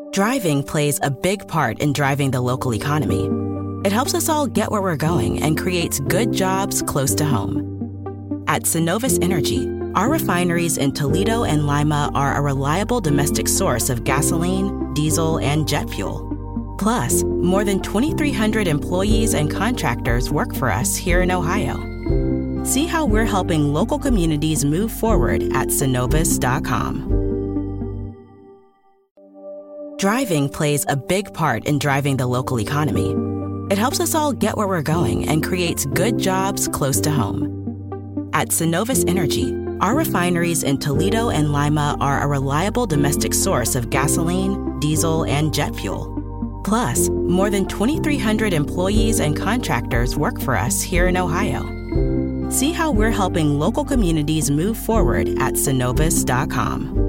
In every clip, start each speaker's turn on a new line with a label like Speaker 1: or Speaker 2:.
Speaker 1: Driving plays a big part in driving the local economy. It helps us all get where we're going and creates good jobs close to home. At Synovus Energy, our refineries in Toledo and Lima are a reliable domestic source of gasoline, diesel, and jet fuel. Plus, more than 2,300 employees and contractors work for us here in Ohio. See how we're helping local communities move forward at Synovus.com. Driving plays a big part in driving the local economy. It helps us all get where we're going and creates good jobs close to home. At Synovus Energy, our refineries in Toledo and Lima are a reliable domestic source of gasoline, diesel, and jet fuel. Plus, more than 2,300 employees and contractors work for us here in Ohio. See how we're helping local communities move forward at Synovus.com.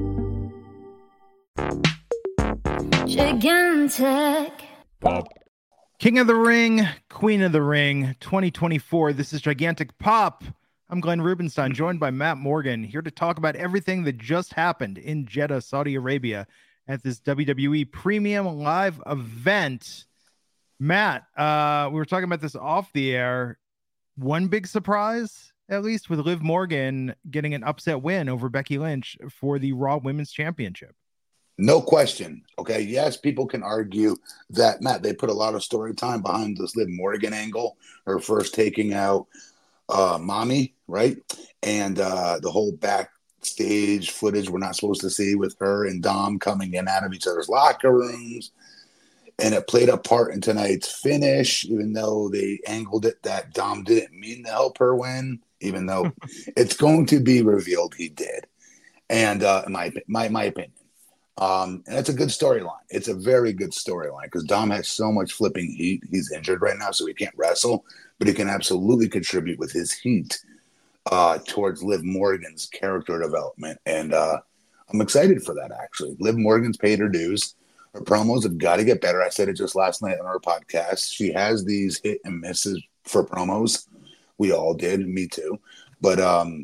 Speaker 2: Gigantic.
Speaker 3: Pop. King of the Ring, Queen of the Ring, 2024. This is Gigantic Pop. I'm Glenn Rubenstein, joined by Matt Morgan, here to talk about everything that just happened in Jeddah, Saudi Arabia, at this WWE Premium Live event. Matt, we were talking about this off the air. One big surprise, at least, with Liv Morgan getting an upset win over Becky Lynch for the Raw Women's Championship.
Speaker 4: No question. Okay. Yes, people can argue that, Matt, they put a lot of story time behind this Liv Morgan angle, her first taking out Mommy, right? And the whole backstage footage we're not supposed to see with her and Dom coming in and out of each other's locker rooms. And it played a part in tonight's finish, even though they angled it that Dom didn't mean to help her win, even though it's going to be revealed he did. And in my opinion. And it's a good storyline. It's a very good storyline because Dom has so much flipping heat. He's injured right now, so he can't wrestle, but he can absolutely contribute with his heat towards Liv Morgan's character development. And I'm excited for that, actually. Liv Morgan's paid her dues. Her promos have got to get better. I said it just last night on our podcast. She has these hit and misses for promos. We all did, me too. But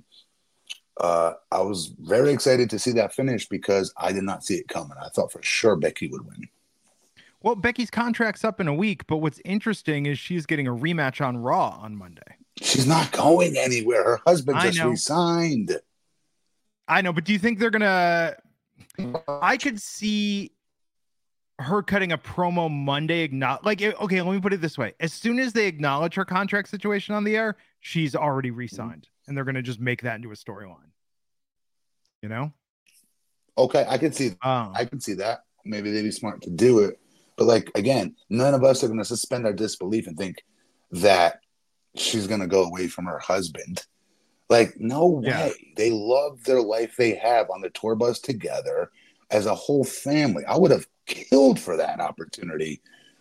Speaker 4: I was very excited to see that finish because I did not see it coming. I thought for sure Becky would win.
Speaker 3: Well, Becky's contract's up in a week, but what's interesting is she's getting a rematch on Raw on Monday.
Speaker 4: She's not going anywhere. Her husband just resigned.
Speaker 3: I know, but do you think they're going to... I could see her cutting a promo Monday. Okay, let me put it this way. As soon as they acknowledge her contract situation on the air, she's already re-signed. And they're going to just make that into a storyline. You know?
Speaker 4: Okay, I can see I can see that. Maybe they'd be smart to do it. But again, none of us are going to suspend our disbelief and think that she's going to go away from her husband. No way. Yeah. They love their life they have on the tour bus together as a whole family. I would have killed for that opportunity.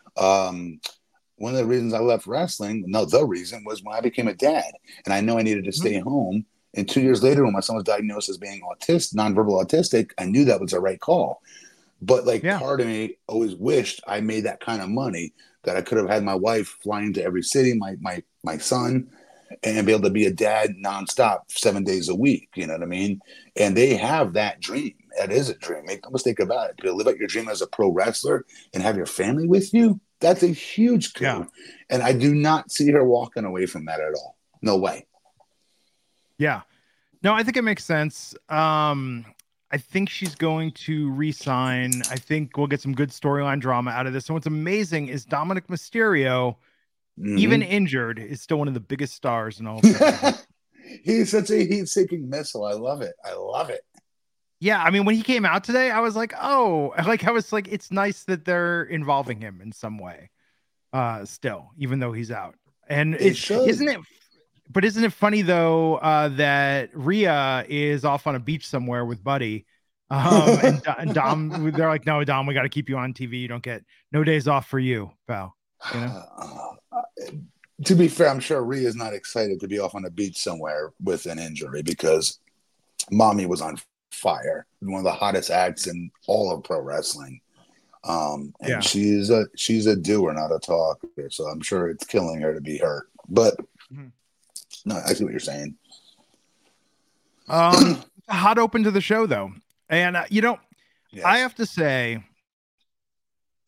Speaker 4: One of the reasons I left wrestling, the reason was when I became a dad and I know I needed to stay home. And 2 years later, when my son was diagnosed as being nonverbal autistic, I knew that was the right call. But part of me always wished I made that kind of money that I could have had my wife flying to every city, my son, and be able to be a dad nonstop 7 days a week. You know what I mean? And they have that dream. That is a dream. Make no mistake about it. To live out your dream as a pro wrestler and have your family with you, that's a huge coup. Yeah. And I do not see her walking away from that at all. No way.
Speaker 3: Yeah. No, I think it makes sense. I think she's going to re-sign. I think we'll get some good storyline drama out of this. And what's amazing is Dominic Mysterio, even injured, is still one of the biggest stars in all of it.
Speaker 4: He's such a heat-seeking missile. I love it.
Speaker 3: Yeah, I mean, when he came out today, I was like, it's nice that they're involving him in some way still, even though he's out. And isn't it funny, though, that Rhea is off on a beach somewhere with Buddy. And Dom, they're like, no, Dom, we got to keep you on TV. You don't get no days off for you, pal. You know?
Speaker 4: To be fair, I'm sure Rhea's not excited to be off on a beach somewhere with an injury because Mommy was on fire, one of the hottest acts in all of pro wrestling. She's a doer, not a talker. So I'm sure it's killing her to be hurt. But no, I see what you're saying.
Speaker 3: Hot open to the show though. And I have to say,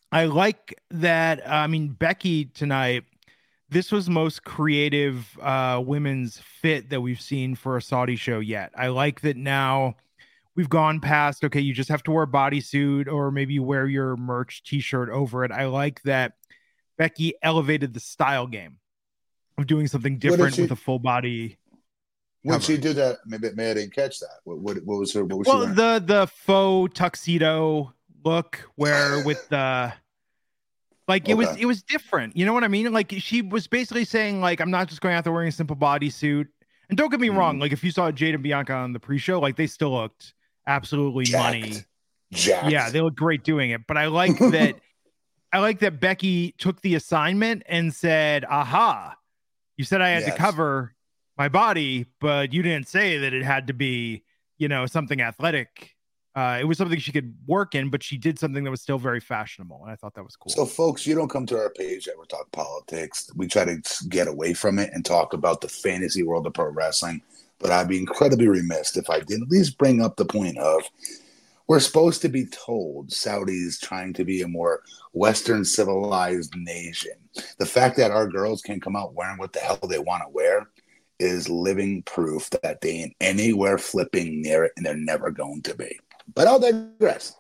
Speaker 3: I like that. I mean, Becky tonight, this was most creative women's fit that we've seen for a Saudi show yet. I like that now we've gone past, okay, you just have to wear a bodysuit or maybe you wear your merch t-shirt over it. I like that Becky elevated the style game of doing something different with a full body.
Speaker 4: When she do that, maybe I didn't catch that. What was her? What was
Speaker 3: well,
Speaker 4: she wearing?
Speaker 3: the faux tuxedo look where with the like it was different. You know what I mean? Like she was basically saying like I'm not just going out there wearing a simple bodysuit. And don't get me wrong, like if you saw Jade and Bianca on the pre-show, like they still looked absolutely
Speaker 4: Jacked.
Speaker 3: Yeah, they look great doing it. But I like that. I like that Becky took the assignment and said, "Aha, you said I had to cover my body, but you didn't say that it had to be, something athletic. It was something she could work in, but she did something that was still very fashionable, and I thought that was cool."
Speaker 4: So, folks, you don't come to our page that we're talking politics. We try to get away from it and talk about the fantasy world of pro wrestling. But I'd be incredibly remiss if I didn't at least bring up the point of we're supposed to be told Saudi's trying to be a more Western civilized nation. The fact that our girls can come out wearing what the hell they want to wear is living proof that they ain't anywhere flipping near it, and they're never going to be. But I'll digress.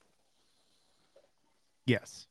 Speaker 3: Yes.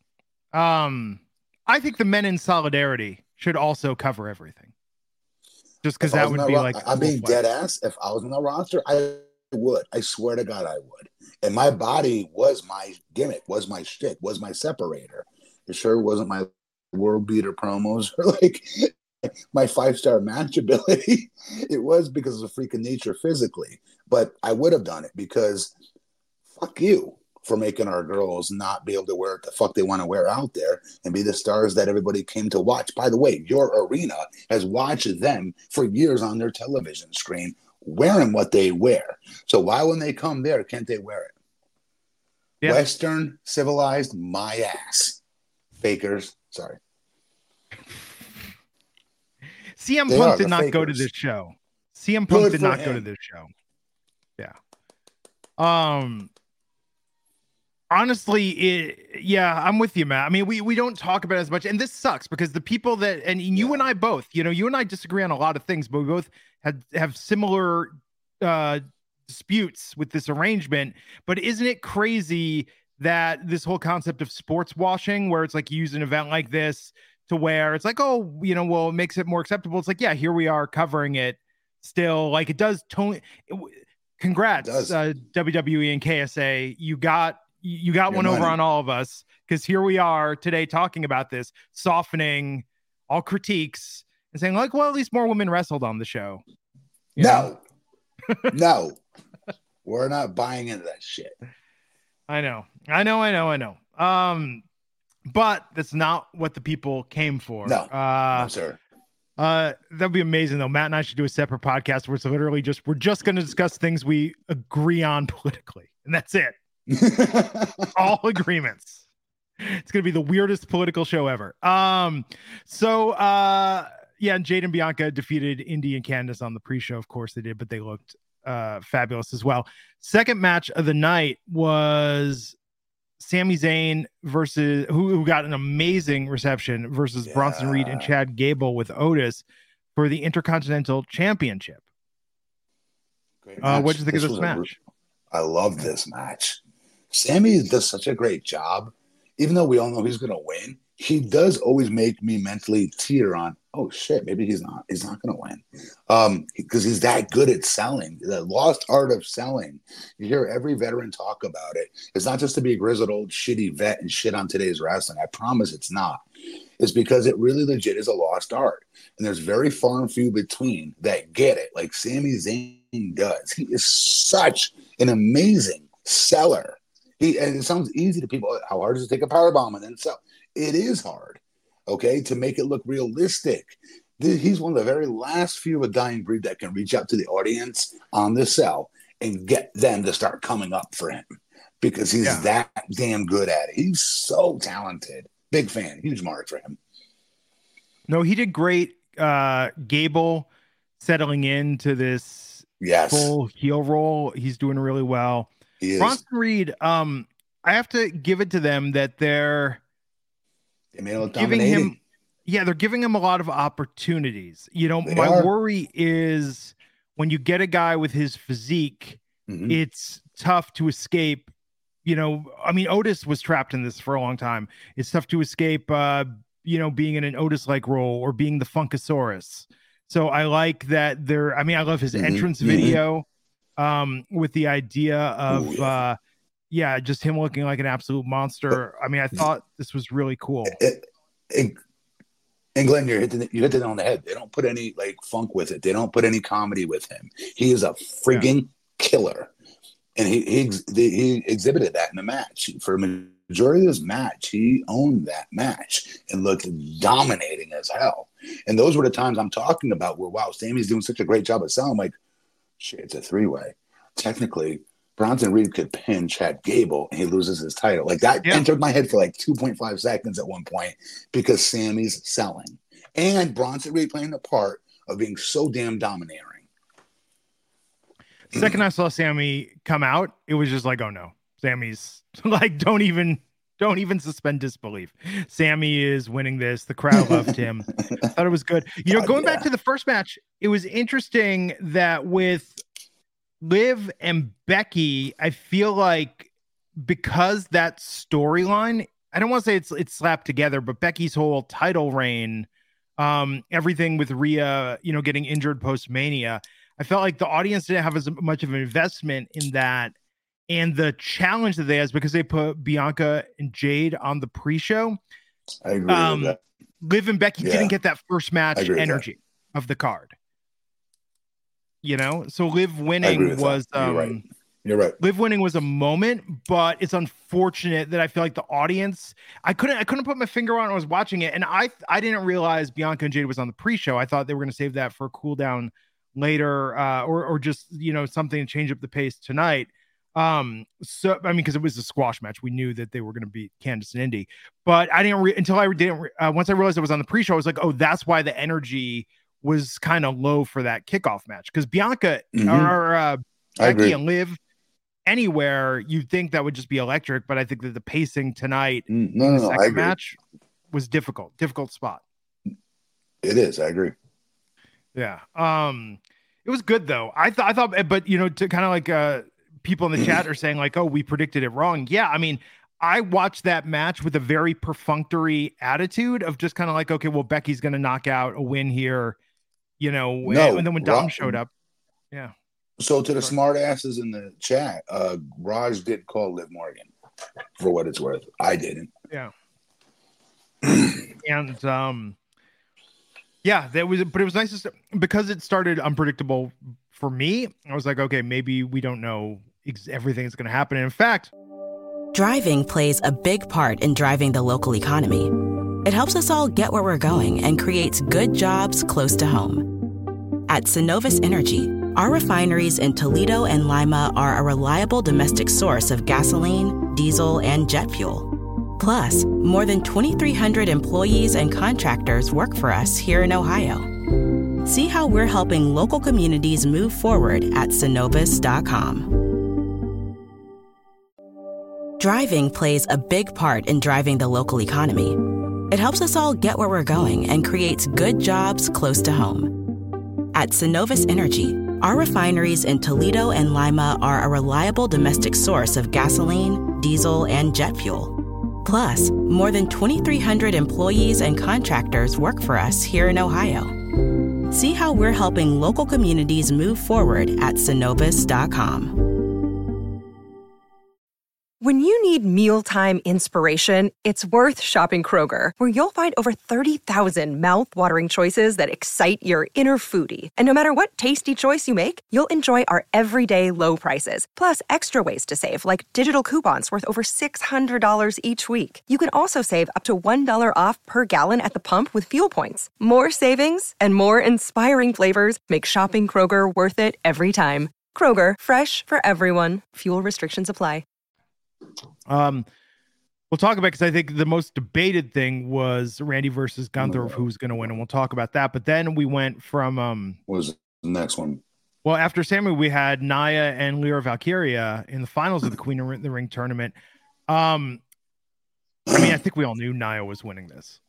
Speaker 3: I think the men in solidarity should also cover everything. Just because that would be like...
Speaker 4: I'm being dead ass. If I was on the roster, I would. I swear to God, I would. And my body was my gimmick, was my shtick, was my separator. It sure wasn't my world beater promos or like my 5-star match ability. It was because of the freaking nature physically. But I would have done it because fuck you for making our girls not be able to wear what the fuck they want to wear out there and be the stars that everybody came to watch. By the way, your arena has watched them for years on their television screen wearing what they wear. So why when they come there, can't they wear it? Yeah. Western, civilized, my ass. Fakers, sorry.
Speaker 3: CM Punk did not go to this show. CM Punk did not go to this show. Yeah. Honestly, I'm with you, Matt. I mean, we don't talk about it as much, and this sucks because the people that, and you and I both, you and I disagree on a lot of things, but we both have similar disputes with this arrangement. But isn't it crazy that this whole concept of sports washing, where it's like you use an event like this to where it's like, oh, well, it makes it more acceptable. It's like, yeah, here we are covering it still. Like it does. Congrats, WWE and KSA. You got one over on all of us, because here we are today talking about this, softening all critiques and saying like, well, at least more women wrestled on the show.
Speaker 4: No, we're not buying into that shit.
Speaker 3: I know. But that's not what the people came for.
Speaker 4: No, sir.
Speaker 3: That'd be amazing though. Matt and I should do a separate podcast where it's literally we're just going to discuss things we agree on politically, and that's it. All agreements. It's gonna be the weirdest political show ever. And Jade and Bianca defeated Indy and Candice on the pre-show. Of course they did, but they looked fabulous as well. Second match of the night was Sami Zayn versus who got an amazing reception versus Bronson Reed and Chad Gable with Otis for the Intercontinental Championship. What did you think of this match?
Speaker 4: I love this match. Sami does such a great job. Even though we all know he's going to win, he does always make me mentally teeter on, oh shit, maybe he's not going to win. Because he's that good at selling, the lost art of selling. You hear every veteran talk about it. It's not just to be a grizzled old shitty vet and shit on today's wrestling. I promise it's not. It's because it really legit is a lost art. And there's very far and few between that get it, like Sami Zayn does. He is such an amazing seller. And it sounds easy to people. How hard is it to take a powerbomb and then sell? It is hard, okay, to make it look realistic. He's one of the very last few of a dying breed that can reach out to the audience on the cell and get them to start coming up for him because he's that damn good at it. He's so talented. Big fan. Huge mark for him.
Speaker 3: No, he did great. Gable settling into this full heel role. He's doing really well. Bronson Reed, I have to give it to them that they're
Speaker 4: They made him look dominating.
Speaker 3: They're giving him a lot of opportunities. My worry is when you get a guy with his physique, it's tough to escape. Otis was trapped in this for a long time. It's tough to escape, being in an Otis-like role or being the Funkasaurus. So I like that I love his entrance video with the idea of, just him looking like an absolute monster. I thought this was really cool.
Speaker 4: And Glenn, you hit it on the head. They don't put any funk with it. They don't put any comedy with him. He is a frigging killer. And he exhibited that in the match. For a majority of this match, he owned that match and looked dominating as hell. And those were the times I'm talking about where, wow, Sammy's doing such a great job of selling. Like, shit, it's a three-way. Technically, Bronson Reed could pin Chad Gable and he loses his title. Like, that entered my head for 2.5 seconds at one point because Sammy's selling. And Bronson Reed playing the part of being so damn domineering.
Speaker 3: The second I saw Sammy come out, it was just like, oh no, Sammy's don't even suspend disbelief. Sammy is winning this. The crowd loved him. I thought it was good. Going back to the first match, it was interesting that with Liv and Becky, I feel like because that storyline, I don't want to say it's slapped together, but Becky's whole title reign, everything with Rhea, getting injured post-Mania, I felt like the audience didn't have as much of an investment in that. And the challenge that they had is because they put Bianca and Jade on the pre-show.
Speaker 4: I agree with that.
Speaker 3: Liv and Becky didn't get that first match energy of the card. So Liv winning was
Speaker 4: You're right.
Speaker 3: Liv winning was a moment, but it's unfortunate that I feel like the audience, I couldn't put my finger on it. I was watching it, and I didn't realize Bianca and Jade was on the pre-show. I thought they were going to save that for a cool down later, or just something to change up the pace tonight. Because it was a squash match, we knew that they were going to beat Candice and Indy, but I didn't once I realized it was on the pre-show, I was like, oh, that's why the energy was kind of low for that kickoff match, because Bianca or Becky and Liv anywhere, you'd think that would just be electric, but I think that the pacing tonight in the second match was difficult spot.
Speaker 4: It is. I agree.
Speaker 3: Yeah. It was good though. I thought, but to kind of like people in the chat are saying like, oh, we predicted it wrong. Yeah. I watched that match with a very perfunctory attitude of just kind of like, okay, well, Becky's going to knock out a win here, and then when Dom showed up. Yeah.
Speaker 4: So to the smart asses in the chat, Raj did call Liv Morgan for what it's worth. I didn't.
Speaker 3: Yeah. And, but it was nice because it started unpredictable for me. I was like, okay, maybe we don't know everything that's going to happen. And in fact,
Speaker 1: driving plays a big part in driving the local economy. It helps us all get where we're going and creates good jobs close to home. At Synovus Energy, our refineries in Toledo and Lima are a reliable domestic source of gasoline, diesel, and jet fuel. Plus, more than 2,300 employees and contractors work for us here in Ohio. See how we're helping local communities move forward at Synovus.com. Driving plays a big part in driving the local economy. It helps us all get where we're going and creates good jobs close to home. At Synovus Energy, our refineries in Toledo and Lima are a reliable domestic source of gasoline, diesel, and jet fuel. Plus, more than 2,300 employees and contractors work for us here in Ohio. See how we're helping local communities move forward at Synovus.com.
Speaker 2: When you need mealtime inspiration, it's worth shopping Kroger, where you'll find over 30,000 mouth-watering choices that excite your inner foodie. And no matter what tasty choice you make, you'll enjoy our everyday low prices, plus extra ways to save, like digital coupons worth over $600 each week. You can also save up to $1 off per gallon at the pump with fuel points. More savings and more inspiring flavors make shopping Kroger worth it every time. Kroger, fresh for everyone. Fuel restrictions apply.
Speaker 3: We'll talk about, because I think the most debated thing was Randy versus Gunther of who's going to win, and we'll talk about that. But then we went from
Speaker 4: what was the next one?
Speaker 3: Well, after Sammy, we had Nia and Lyra Valkyria in the finals of the Queen of the Ring tournament. I mean, I think we all knew Nia was winning this.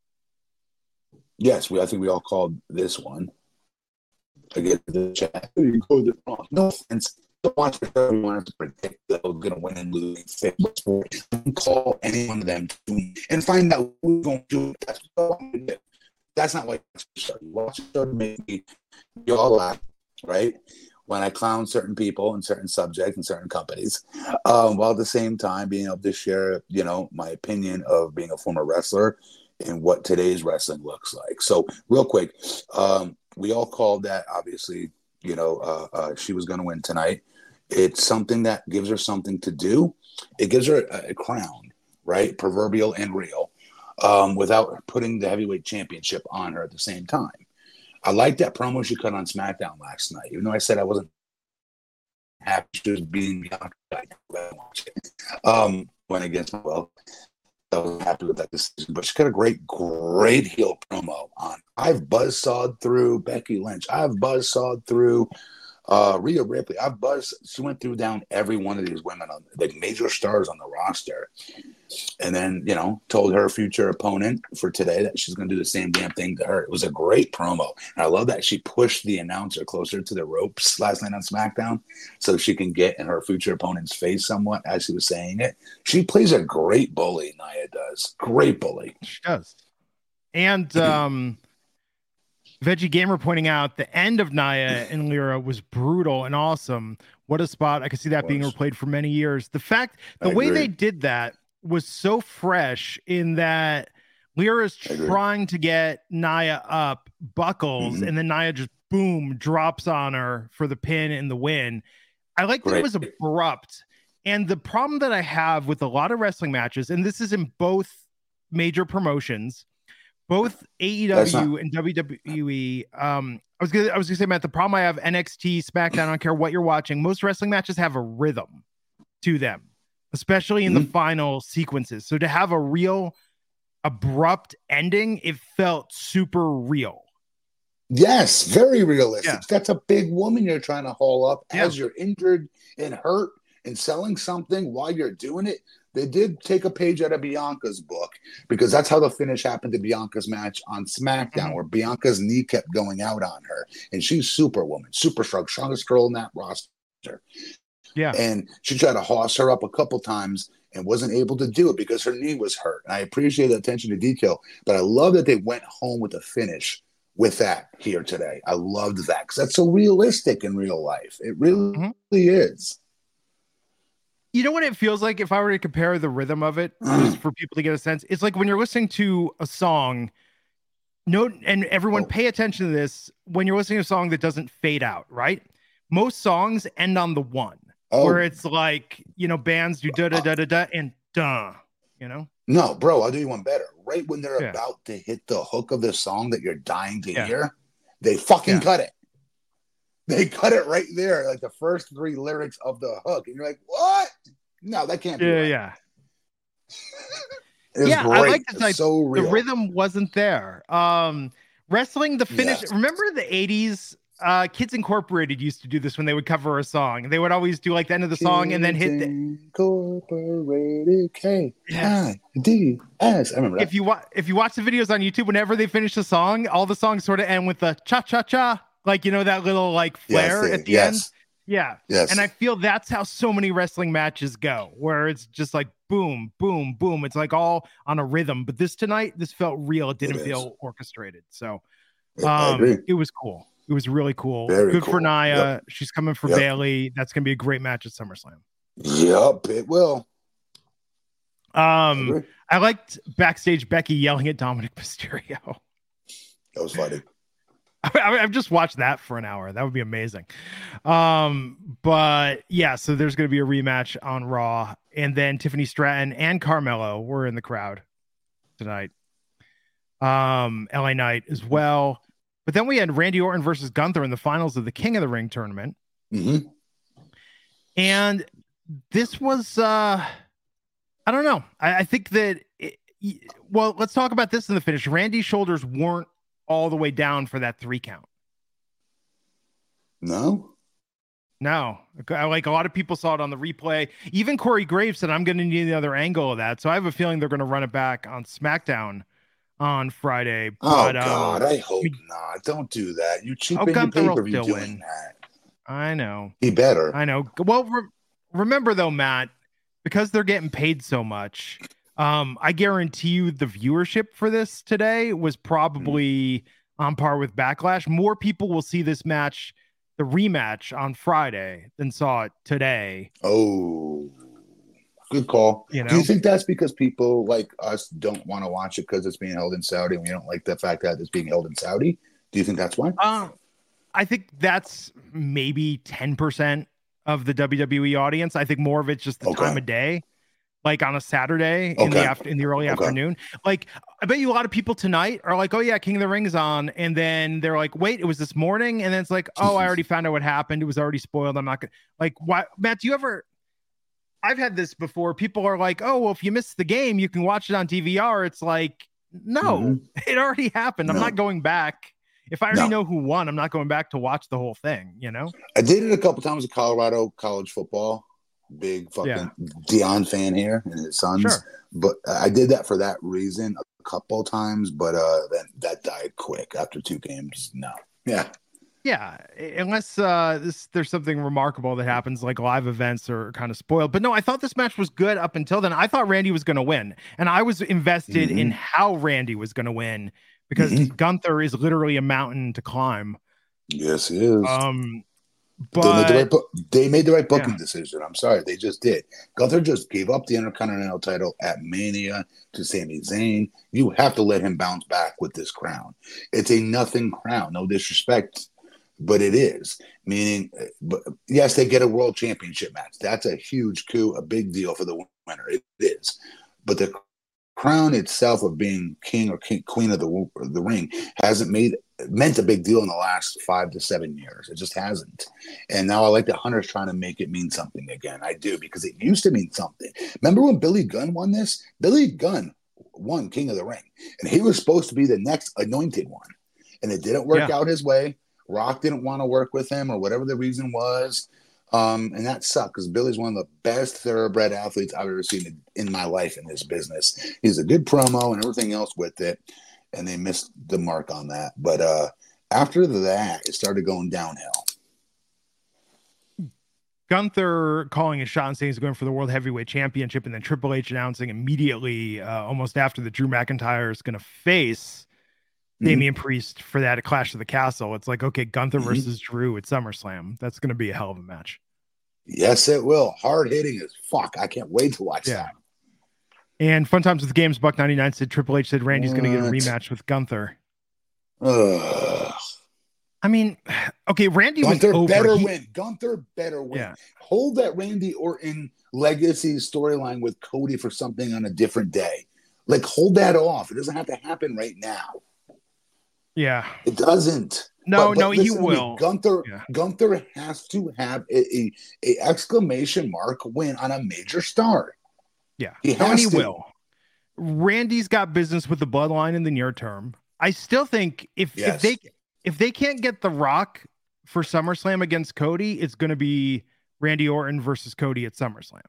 Speaker 4: Yes, I think we all called this one. I get the chat. You called it wrong. No offense. Don't watch the show. We want to predict that we're going to win and lose. Call any one of them and find out who's going to do it. That's what I want to do. That's not like the show. You watch the show to make me all laugh, right? When I clown certain people and certain subjects and certain companies, while at the same time being able to share, my opinion of being a former wrestler and what today's wrestling looks like. So real quick, we all called that, obviously, she was going to win tonight. It's something that gives her something to do. It gives her a crown, right? Proverbial and real, without putting the heavyweight championship on her at the same time. I like that promo she cut on SmackDown last night, even though I said I wasn't happy she was beating Bianca. Went against my will. I was happy with that decision, but she got a great heel promo on. I've buzzsawed through Becky Lynch. I've buzzsawed through Rhea Ripley. She went through down every one of these women, like major stars on the roster. And then, told her future opponent for today that she's going to do the same damn thing to her. It was a great promo. And I love that she pushed the announcer closer to the ropes last night on SmackDown so she can get in her future opponent's face somewhat as she was saying it. She plays a great bully, Nia does. Great bully.
Speaker 3: She does. And Veggie Gamer pointing out the end of Nia and Lyra was brutal and awesome. What a spot. I could see that being replayed for many years. The way they did that was so fresh in that Lyra's trying to get Nia up, buckles, and then Nia just boom drops on her for the pin and the win. I like that it was abrupt. And the problem that I have with a lot of wrestling matches, and this is in both major promotions, both AEW and WWE. I was gonna say, Matt, the problem I have, NXT, SmackDown, I don't care what you're watching, most wrestling matches have a rhythm to them, especially in the final sequences. So to have a real abrupt ending, it felt super real.
Speaker 4: Yes, very realistic. Yeah. That's a big woman you're trying to haul up as you're injured and hurt and selling something while you're doing it. They did take a page out of Bianca's book because that's how the finish happened to Bianca's match on SmackDown, where Bianca's knee kept going out on her. And she's Superwoman, super strong, strongest girl in that roster.
Speaker 3: Yeah.
Speaker 4: And she tried to hoss her up a couple times and wasn't able to do it because her knee was hurt. And I appreciate the attention to detail, but I love that they went home with a finish with that here today. I loved that because that's so realistic in real life. It really is.
Speaker 3: You know what it feels like if I were to compare the rhythm of it, just for people to get a sense? It's like when you're listening to a song, and everyone pay attention to this, when you're listening to a song that doesn't fade out, right? Most songs end on the one, where it's like, bands do da-da-da-da-da and duh,
Speaker 4: No, bro, I'll do you one better. Right when they're about to hit the hook of the song that you're dying to hear, they fucking cut it. They cut it right there, like the first three lyrics of the hook. And you're like, what? No, that can't be right.
Speaker 3: Yeah.
Speaker 4: It was great.
Speaker 3: I like the,
Speaker 4: so real.
Speaker 3: The rhythm wasn't there. Wrestling, the finish. Yes. Remember the 80s? Kids Incorporated used to do this when they would cover a song. They would always do like the end of the song and then hit the
Speaker 4: Incorporated K-I-D-S. I remember that.
Speaker 3: If you watch the videos on YouTube, whenever they finish the song, all the songs sort of end with the cha-cha-cha. Like, that little like flare at the end. Yeah.
Speaker 4: Yes.
Speaker 3: And I feel that's how so many wrestling matches go, where it's just like boom, boom, boom. It's like all on a rhythm. But this felt real. It didn't feel orchestrated. So
Speaker 4: I agree.
Speaker 3: It was cool. It was really cool.
Speaker 4: Very
Speaker 3: Good
Speaker 4: cool.
Speaker 3: for Nia. Yep. She's coming for Bayley. That's going to be a great match at SummerSlam.
Speaker 4: Yep, it will.
Speaker 3: I liked backstage Becky yelling at Dominic Mysterio.
Speaker 4: That was funny.
Speaker 3: I've just watched that for an hour. That would be amazing. But yeah, so there's going to be a rematch on Raw, and then Tiffany Stratton and Carmelo were in the crowd tonight. LA Knight as well. But then we had Randy Orton versus Gunther in the finals of the King of the Ring tournament.
Speaker 4: Mm-hmm.
Speaker 3: And this was, I don't know. I think that, let's talk about this in the finish. Randy's shoulders weren't all the way down for that 3 count.
Speaker 4: No?
Speaker 3: No, like a lot of people saw it on the replay. Even Corey Graves said, I'm going to need the other angle of that. So I have a feeling they're going to run it back on SmackDown on Friday.
Speaker 4: But, God, I hope not. Don't do that. You cheapen your pay-per-view doing that.
Speaker 3: I know.
Speaker 4: He better.
Speaker 3: I know. Well, remember though, Matt, because they're getting paid so much, I guarantee you the viewership for this today was probably on par with Backlash. More people will see this match, the rematch on Friday, than saw it today.
Speaker 4: Oh, good call.
Speaker 3: You know?
Speaker 4: Do you think that's because people like us don't want to watch it because it's being held in Saudi and we don't like the fact that it's being held in Saudi? Do you think that's why?
Speaker 3: I think that's maybe 10% of the WWE audience. I think more of it's just the time of day. Like on a Saturday in the early afternoon. Like, I bet you a lot of people tonight are like, oh yeah, King of the Ring is on. And then they're like, wait, it was this morning. And then it's like, oh, I already found out what happened. It was already spoiled. I'm not gonna like, why, Matt, I've had this before. People are like, oh, well, if you missed the game, you can watch it on DVR. It's like, no, it already happened. I'm not going back. If I already know who won, I'm not going back to watch the whole thing, you know?
Speaker 4: I did it a couple times with Colorado college football. Big fucking Deion fan here and his sons.
Speaker 3: Sure.
Speaker 4: But I did that for that reason a couple times, but then that died quick after 2 games. No. Yeah.
Speaker 3: Yeah, unless there's something remarkable that happens, like live events are kind of spoiled. But no, I thought this match was good up until then. I thought Randy was going to win, and I was invested in how Randy was going to win because Gunther is literally a mountain to climb.
Speaker 4: Yes, he is.
Speaker 3: But
Speaker 4: they made the right booking decision. I'm sorry, they just did. Gunther just gave up the Intercontinental title at Mania to Sami Zayn. You have to let him bounce back with this crown. It's a nothing crown. No disrespect, but it is. Meaning, yes, they get a world championship match. That's a huge coup, a big deal for the winner. It is. But the crown itself of being king or queen of the ring hasn't meant a big deal in the last 5 to 7 years. It just hasn't. And now I like that Hunter's trying to make it mean something again. I do, because it used to mean something. Remember when Billy Gunn won this? Billy Gunn won King of the Ring, and he was supposed to be the next anointed one. And it didn't work out his way. Rock didn't want to work with him or whatever the reason was. And that sucked because Billy's one of the best thoroughbred athletes I've ever seen in my life in this business. He's a good promo and everything else with it. And they missed the mark on that. But after that, it started going downhill.
Speaker 3: Gunther calling a shot and saying he's going for the World Heavyweight Championship, and then Triple H announcing immediately, almost after, that Drew McIntyre is going to face Damian Priest for that at Clash of the Castle. It's like, okay, Gunther versus Drew at SummerSlam. That's going to be a hell of a match.
Speaker 4: Yes, it will. Hard hitting as fuck. I can't wait to watch that.
Speaker 3: And Fun Times with the Games, Buck99 said Triple H said Randy's going to get a rematch with Gunther. I mean, okay, Randy
Speaker 4: Gunther
Speaker 3: was over.
Speaker 4: Gunther better win.
Speaker 3: Yeah.
Speaker 4: Hold that Randy Orton legacy storyline with Cody for something on a different day. Like, hold that off. It doesn't have to happen right now.
Speaker 3: Yeah.
Speaker 4: It doesn't.
Speaker 3: No, you will.
Speaker 4: Gunther has to have a exclamation mark win on a major star.
Speaker 3: Yeah.
Speaker 4: He
Speaker 3: will. Randy's got business with the bloodline in the near term. I still think if they can't get The Rock for SummerSlam against Cody, it's going to be Randy Orton versus Cody at SummerSlam.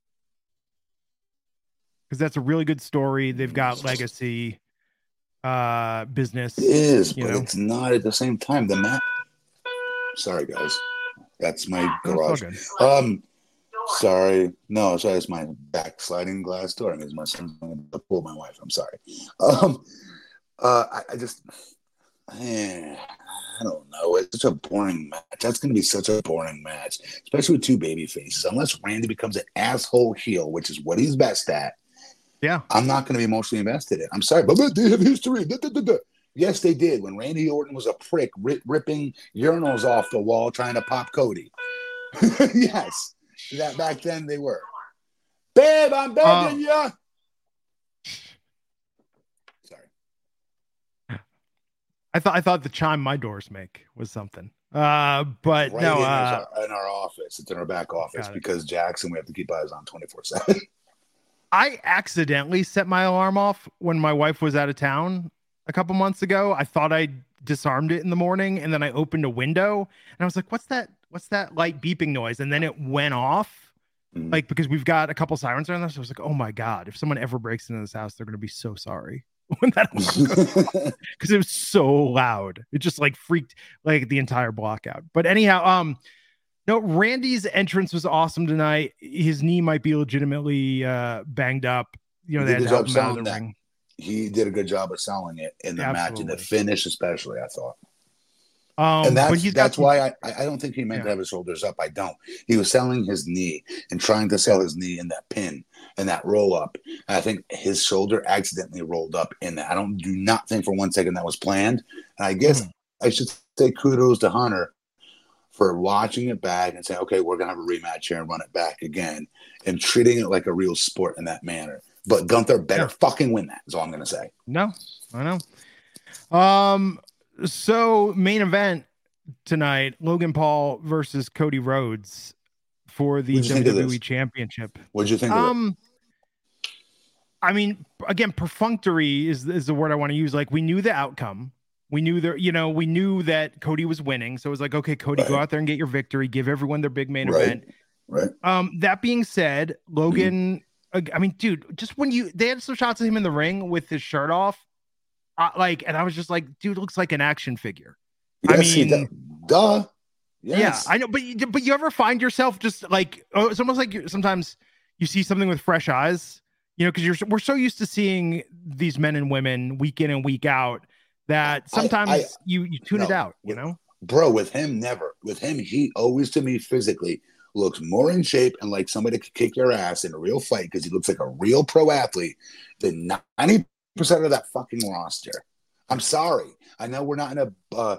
Speaker 3: Because that's a really good story. They've got legacy business.
Speaker 4: It is, but it's not at the same time. Sorry, guys. That's my garage. Sorry. No, sorry, it's my backsliding glass door. I mean, my son's going to pull my wife. I'm sorry. I don't know. It's such a boring match. That's going to be such a boring match, especially with 2 baby faces. Unless Randy becomes an asshole heel, which is what he's best at.
Speaker 3: Yeah.
Speaker 4: I'm not going to be emotionally invested in. I'm sorry, but they have history. Yes, they did. When Randy Orton was a prick ripping urinals off the wall trying to pop Cody. Yes. That back then they were. Babe, I'm begging you. Sorry.
Speaker 3: I thought the chime my doors make was something. But right no,
Speaker 4: in our office. It's in our back office because Jackson, we have to keep eyes on 24/7.
Speaker 3: I accidentally set my alarm off when my wife was out of town a couple months ago. I thought I disarmed it in the morning, and then I opened a window and I was like, what's that what's that light beeping noise? And then it went off, like, because we've got a couple sirens around us. So I was like, oh my God, if someone ever breaks into this house, they're going to be so sorry when that because it was so loud. It just like freaked like the entire block out. But anyhow, no, Randy's entrance was awesome tonight. His knee might be legitimately banged up. You know, they had to help him out of the ring.
Speaker 4: He did a good job of selling it in the match, and the finish especially, I thought. And that's why I don't think he meant to have his shoulders up. I don't. He was selling his knee and trying to sell his knee in that pin and that roll up. And I think his shoulder accidentally rolled up in that. Do not think for one second that was planned. And I guess I should say kudos to Hunter for watching it back and saying, okay, we're going to have a rematch here and run it back again and treating it like a real sport in that manner. But Gunther better fucking win that is all I'm going to say.
Speaker 3: No, I know. So main event tonight, Logan Paul versus Cody Rhodes for the WWE Championship.
Speaker 4: What'd you think of it?
Speaker 3: I mean, again, perfunctory is the word I want to use. Like, we knew the outcome. We knew we knew that Cody was winning. So it was like, okay, Cody, go out there and get your victory. Give everyone their big main event.
Speaker 4: Right.
Speaker 3: That being said, Logan, I mean, dude, just when they had some shots of him in the ring with his shirt off, and I was just like, dude, looks like an action figure.
Speaker 4: Yes,
Speaker 3: I mean,
Speaker 4: duh. Yes.
Speaker 3: Yeah, I know, but you ever find yourself just like, it's almost like sometimes you see something with fresh eyes, because we're so used to seeing these men and women week in and week out that sometimes you tune it out,
Speaker 4: Bro, with him, never. With him, he always, to me, physically looks more in shape and like somebody could kick your ass in a real fight because he looks like a real pro athlete than 90% of that fucking roster. I'm sorry. I know we're not in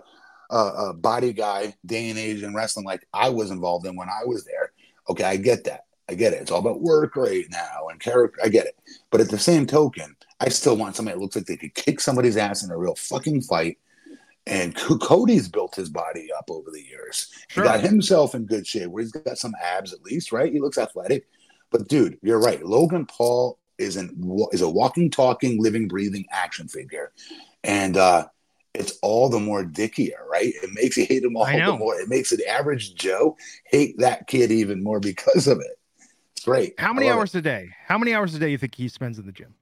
Speaker 4: a body guy day and age in wrestling like I was involved in when I was there. Okay, I get that. I get it. It's all about work rate now and character. I get it. But at the same token, I still want somebody that looks like they could kick somebody's ass in a real fucking fight. And Cody's built his body up over the years. Sure. He got himself in good shape where he's got some abs at least, right? He looks athletic. But dude, you're right. Logan Paul is a walking, talking, living, breathing action figure. And it's all the more dickier, right? It makes you hate him all the more. It makes an average Joe hate that kid even more because of it. It's great.
Speaker 3: How many hours a day? How many hours a day you think he spends in the gym?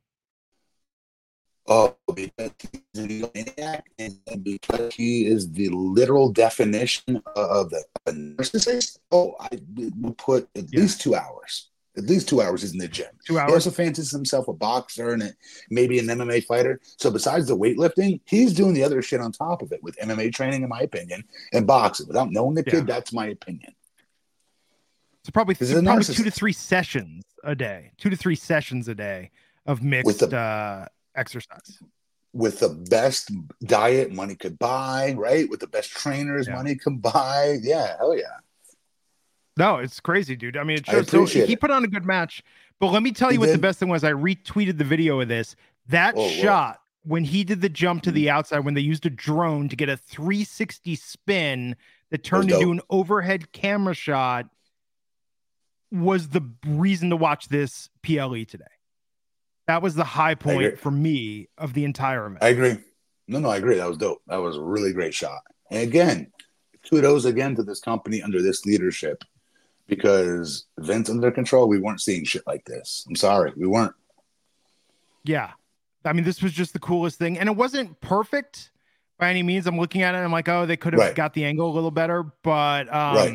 Speaker 4: Oh, because he's a maniac and because he is the literal definition of a narcissist. Oh, I would put at least 2 hours. At least 2 hours he's in the gym.
Speaker 3: 2 hours.
Speaker 4: He also fancies himself a boxer and maybe an MMA fighter. So besides the weightlifting, he's doing the other shit on top of it with MMA training, in my opinion, and boxing. Without knowing the kid, that's my opinion.
Speaker 3: So probably 2 to 3 sessions a day. 2 to 3 sessions a day of mixed exercise.
Speaker 4: With the best diet money could buy, right? With the best trainers money can buy. Yeah, hell yeah.
Speaker 3: No, it's crazy, dude. I mean, it shows. So he put on a good match. But let me tell you what the best thing was. I retweeted the video of this. That shot when he did the jump to the outside, when they used a drone to get a 360 spin that turned into an overhead camera shot, was the reason to watch this PLE today. That was the high point for me of the entire event.
Speaker 4: I agree. No, I agree. That was dope. That was a really great shot. And again, kudos again to this company under this leadership, because Vince under control, we weren't seeing shit like this. I'm sorry, we weren't.
Speaker 3: Yeah. I mean, this was just the coolest thing. And it wasn't perfect by any means. I'm looking at it and I'm like, oh, they could have got the angle a little better. But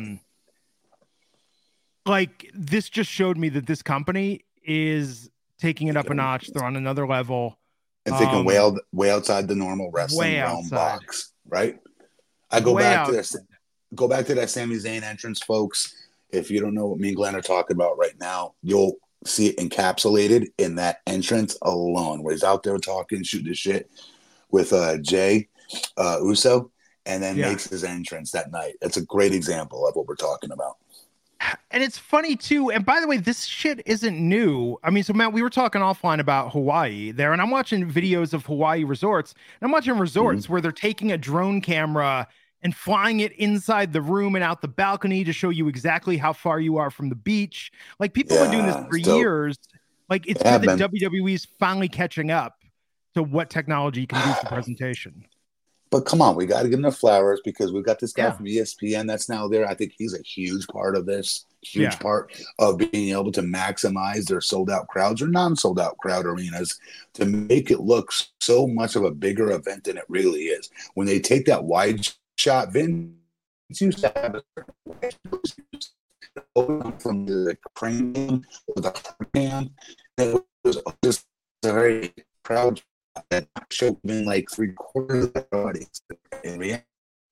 Speaker 3: like, this just showed me that this company is taking it up a notch. They're on another level.
Speaker 4: And thinking way outside the normal wrestling realm box, right? I go back to this. Go back to that Sami Zayn entrance, folks. If you don't know what me and Glenn are talking about right now, you'll see it encapsulated in that entrance alone, where he's out there talking, shooting the shit with Jay Uso, and then makes his entrance that night. That's a great example of what we're talking about.
Speaker 3: And it's funny too. And by the way, this shit isn't new. I mean, so Matt, we were talking offline about Hawaii there, and I'm watching videos of Hawaii resorts. And I'm watching resorts where they're taking a drone camera and flying it inside the room and out the balcony to show you exactly how far you are from the beach. Like, people have been doing this for years. Like, it's good that WWE's finally catching up to what technology can do for presentation.
Speaker 4: But come on, we got to give them their flowers because we've got this guy from ESPN that's now there. I think he's a huge part of this, huge part of being able to maximize their sold-out crowds or non-sold-out crowd arenas to make it look so much of a bigger event than it really is. When they take that wide shot, Vince used to have from the crane with the hand. It was just a very proud that showed in like 3/4 of the audience. In reality,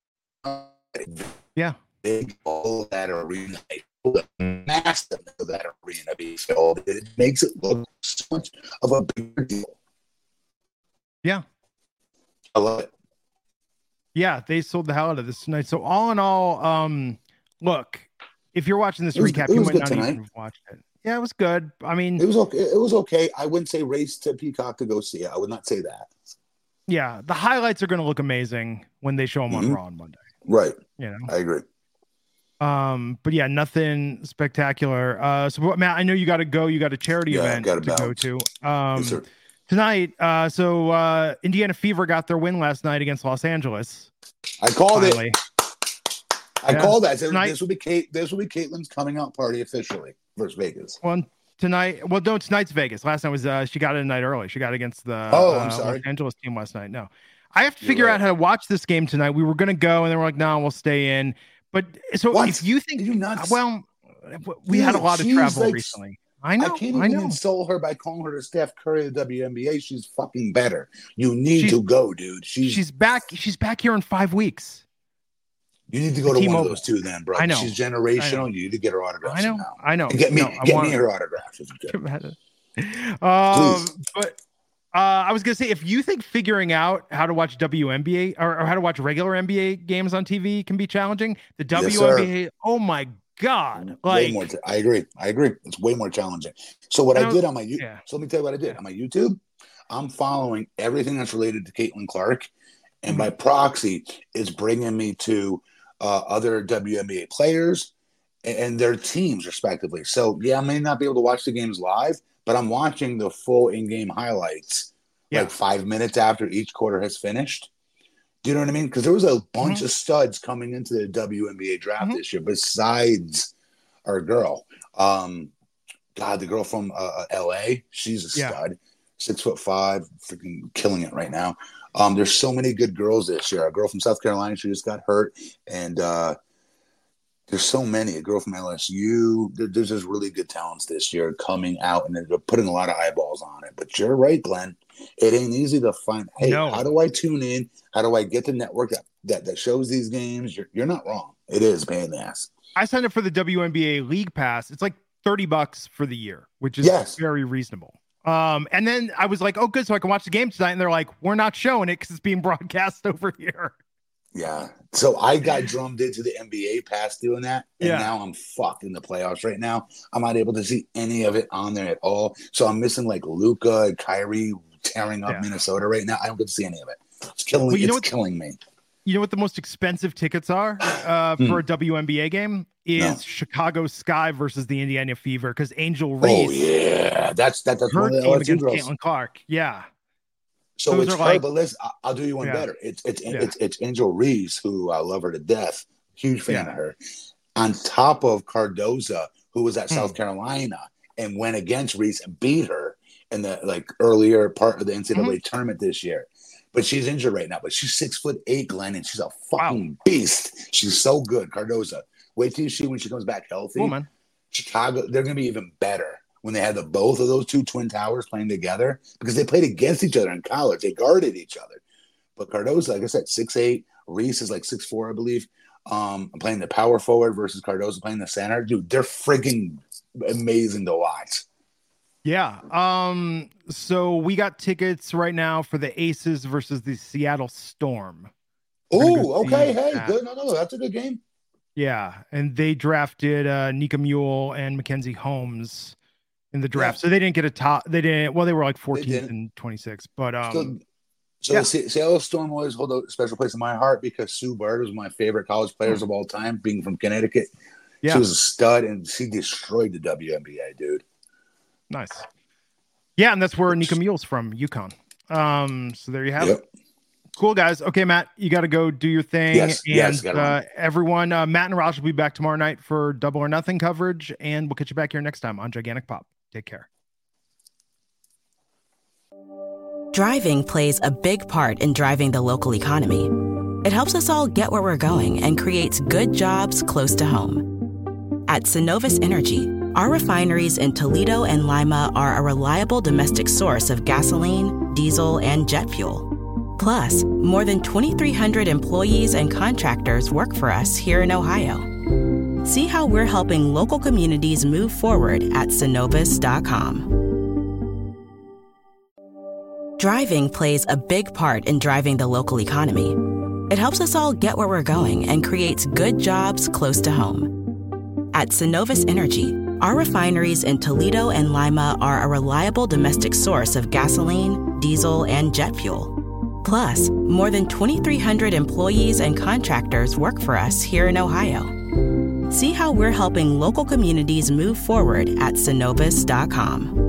Speaker 4: big all of that arena, the massive of that arena being filled, it makes it look so much of a bigger deal.
Speaker 3: Yeah,
Speaker 4: I love it.
Speaker 3: Yeah, they sold the hell out of this tonight. So all in all, look, if you're watching this recap, you might not even have watched it. Yeah, it was good. I mean,
Speaker 4: it was okay. It was okay. I wouldn't say race to Peacock to go see it. I would not say that.
Speaker 3: Yeah, the highlights are going to look amazing when they show them on Raw on Monday.
Speaker 4: Right.
Speaker 3: You know,
Speaker 4: I agree.
Speaker 3: But yeah, nothing spectacular. So Matt, I know you got to go. You got a charity event to go to.
Speaker 4: Yes,
Speaker 3: tonight. Indiana Fever got their win last night against Los Angeles.
Speaker 4: I called it. I called that. This will be Caitlin's coming out party officially versus Vegas.
Speaker 3: Tonight's Vegas. Last night was she got it a night early. She got against the
Speaker 4: I'm sorry.
Speaker 3: Los Angeles team last night. No, I have to figure out how to watch this game tonight. We were gonna go, and then we're like, no, we'll stay in. But so if you think, we had a lot of travel recently. I know.
Speaker 4: I can't even insult her by calling her the Steph Curry of the WNBA. She's fucking better. You need to go, dude.
Speaker 3: She's back. She's back here in 5 weeks.
Speaker 4: You need to go to one of those two then, bro.
Speaker 3: I know.
Speaker 4: She's generational. You need to get her autograph.
Speaker 3: I know.
Speaker 4: Get me her autograph.
Speaker 3: But I was gonna say, if you think figuring out how to watch WNBA or how to watch regular NBA games on TV can be challenging, the WNBA, oh my God!
Speaker 4: Way more. I agree. It's way more challenging. So what I did on my so let me tell you what I did on my YouTube. I'm following everything that's related to Caitlin Clark, and by proxy, it's bringing me to other WNBA players and their teams, respectively. So I may not be able to watch the games live, but I'm watching the full in-game highlights like 5 minutes after each quarter has finished. Do you know what I mean? Because there was a bunch of studs coming into the WNBA draft this year, besides our girl. The girl from LA, she's a stud. 6'5", freaking killing it right now. There's so many good girls this year. A girl from South Carolina, she just got hurt, and there's so many. A girl from LSU. There's just really good talents this year coming out, and they're putting a lot of eyeballs on it. But you're right, Glenn. It ain't easy to find. Hey, how do I tune in? How do I get the network that shows these games? You're not wrong. It is pain in the ass.
Speaker 3: I signed up for the WNBA League Pass. It's like $30 for the year, which is very reasonable. And then I was like, oh, good. So I can watch the game tonight. And they're like, we're not showing it because it's being broadcast over here.
Speaker 4: Yeah. So I got drummed into the NBA pass doing that. And now I'm fucked in the playoffs right now. I'm not able to see any of it on there at all. So I'm missing like Luka and Kyrie tearing up Minnesota right now. I don't get to see any of it. It's killing killing me.
Speaker 3: You know what the most expensive tickets are for a WNBA game is Chicago Sky versus the Indiana Fever, because Angel Reese.
Speaker 4: Oh yeah, that's
Speaker 3: her
Speaker 4: one of the
Speaker 3: team against
Speaker 4: girls.
Speaker 3: Caitlin Clark. Yeah.
Speaker 4: So those it's her, but listen, I'll do you one better. It's Angel Reese, who I love her to death. Huge fan of her. On top of Cardoza, who was at South Carolina and went against Reese and beat her in the earlier part of the NCAA tournament this year. But she's injured right now. But she's 6'8", Glenn, and she's a fucking beast. She's so good, Cardoza. Wait till you see when she comes back healthy.
Speaker 3: Man.
Speaker 4: Chicago, they're going to be even better when they had both of those two twin towers playing together, because they played against each other in college. They guarded each other. But Cardoza, like I said, 6'8". Reese is like 6'4", I believe. I'm playing the power forward versus Cardoza playing the center. Dude, they're freaking amazing to watch.
Speaker 3: Yeah. So we got tickets right now for the Aces versus the Seattle Storm.
Speaker 4: Oh, okay. Hey, good. No, that's a good game.
Speaker 3: Yeah, and they drafted Nika Mule and Mackenzie Holmes in the draft. So they didn't get a top. They didn't. Well, they were like 14th and 26th. But
Speaker 4: the Seattle Storm always hold a special place in my heart because Sue Bird was my favorite college players of all time, being from Connecticut. Yeah. She was a stud, and she destroyed the WNBA, dude.
Speaker 3: Nice. Yeah, and that's where Nika Mule's from, UConn. So there you have it. Cool, guys. Okay, Matt, you got to go do your thing.
Speaker 4: Yes,
Speaker 3: everyone, Matt and Raj will be back tomorrow night for Double or Nothing coverage, and we'll catch you back here next time on Gigantic Pop. Take care.
Speaker 1: Driving plays a big part in driving the local economy. It helps us all get where we're going and creates good jobs close to home. At Synovus Energy, our refineries in Toledo and Lima are a reliable domestic source of gasoline, diesel, and jet fuel. Plus, more than 2,300 employees and contractors work for us here in Ohio. See how we're helping local communities move forward at Synovus.com. Driving plays a big part in driving the local economy. It helps us all get where we're going and creates good jobs close to home. At Synovus Energy, our refineries in Toledo and Lima are a reliable domestic source of gasoline, diesel, and jet fuel. Plus, more than 2,300 employees and contractors work for us here in Ohio. See how we're helping local communities move forward at Synovus.com.